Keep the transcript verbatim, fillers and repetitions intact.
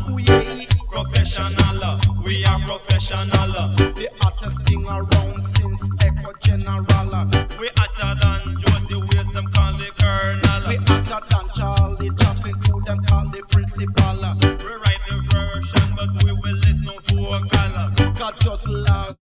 Ooh yeah, professional, we are professional. The hottest thing around since Echo General. We hotter than Josie Wales, them call the Colonel. We hotter than Charlie Chaplin, who them call the Principal. We write the version, but we will listen vocal. God just lost.